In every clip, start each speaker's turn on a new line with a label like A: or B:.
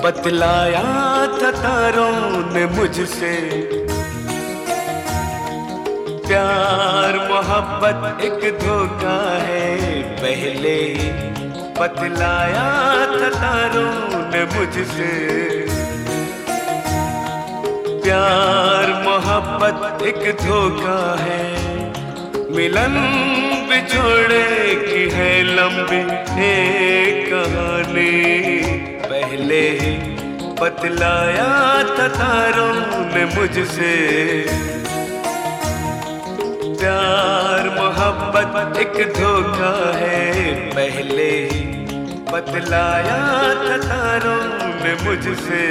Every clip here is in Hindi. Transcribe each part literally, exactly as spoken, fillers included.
A: बतलाया था तारों ने मुझसे, प्यार मोहब्बत एक धोखा है। पहले ही बतलाया था तारों ने मुझसे, प्यार मोहब्बत एक धोखा है। मिलन बिछोड़े की है लंबी एक कहानी, पहले ही बतलाया था तारों ने मुझसे, प्यार मोहब्बत एक धोखा है। पहले ही बतलाया था तारों ने मुझसे,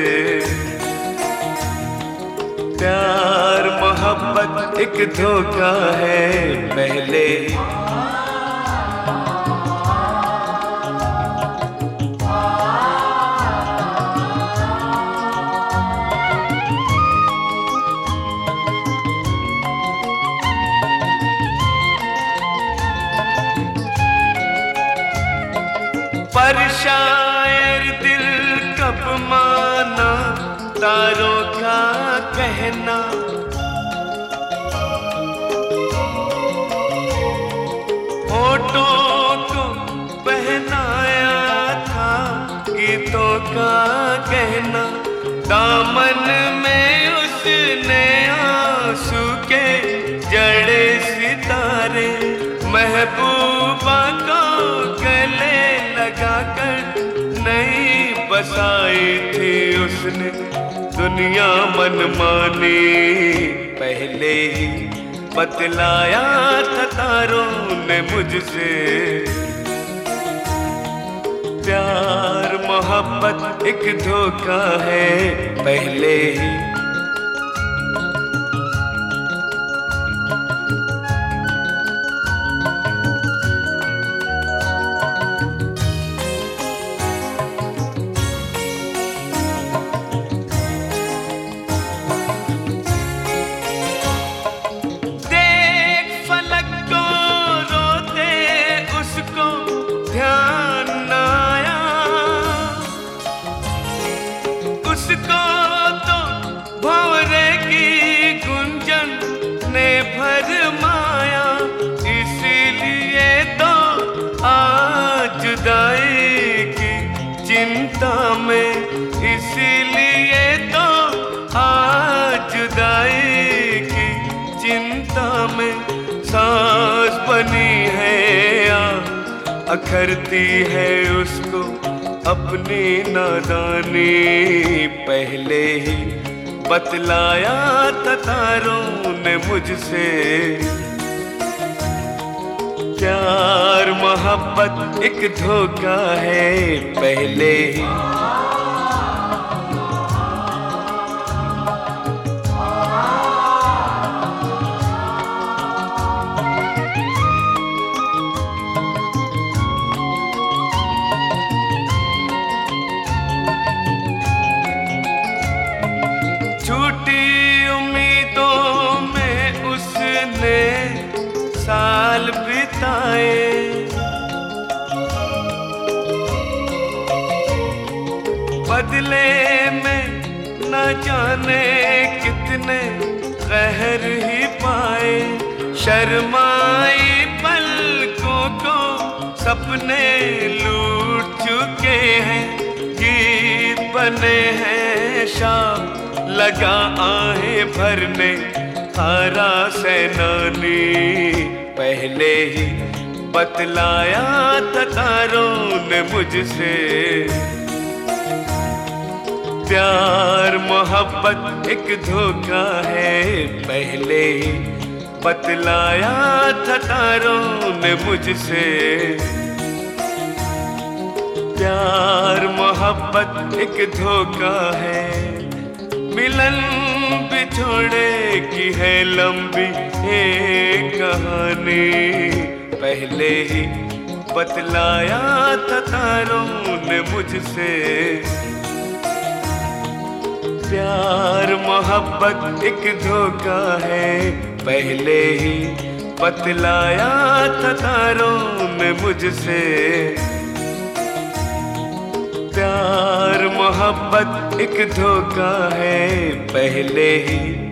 A: प्यार मोहब्बत एक धोखा है। पहले पर शायर दिल कब माना तारों का कहना, होठों को पहनाया था गीतों का गहना। दामन में उसने आंसू के जड़े सितारे, महबूबा को गले लगाकर नहीं बसाई थी उसने दुनिया मनमानी। पहले ही बतलाया था तारों ने मुझसे, प्यार मोहब्बत एक धोखा है। पहले ही उसको तो भंवरे की गुंजन ने भरमाया, इसीलिए तो आज जुदाई की चिंता में, इसीलिए तो आज जुदाई की चिंता में सांस बनी है या अखरती है उसको अपनी नादानी। पहले ही बतलाया था तारों ने मुझसे, प्यार मोहब्बत एक धोखा है। पहले ही झूठी उम्मीदों में उसने साल बिताए, बदले में न जाने कितने कहर ही पाए। शर्माई पलकों को सपने लूट चुके हैं, गीत बने हैं शाम लगा आहें भरने हारा सैनानी। पहले ही बतलाया था तारों ने मुझसे, प्यार मोहब्बत एक धोखा है। पहले ही बतलाया था तारों ने मुझसे, प्यार मोहब्बत एक धोखा है। मिलन बिछोड़े की है लंबी एक कहानी, पहले ही बतलाया था तारों ने मुझसे, प्यार मोहब्बत एक धोखा है। पहले ही बतलाया था तारों ने मुझसे, प्यार मोहब्बत मोहब्बत एक धोखा है पहले ही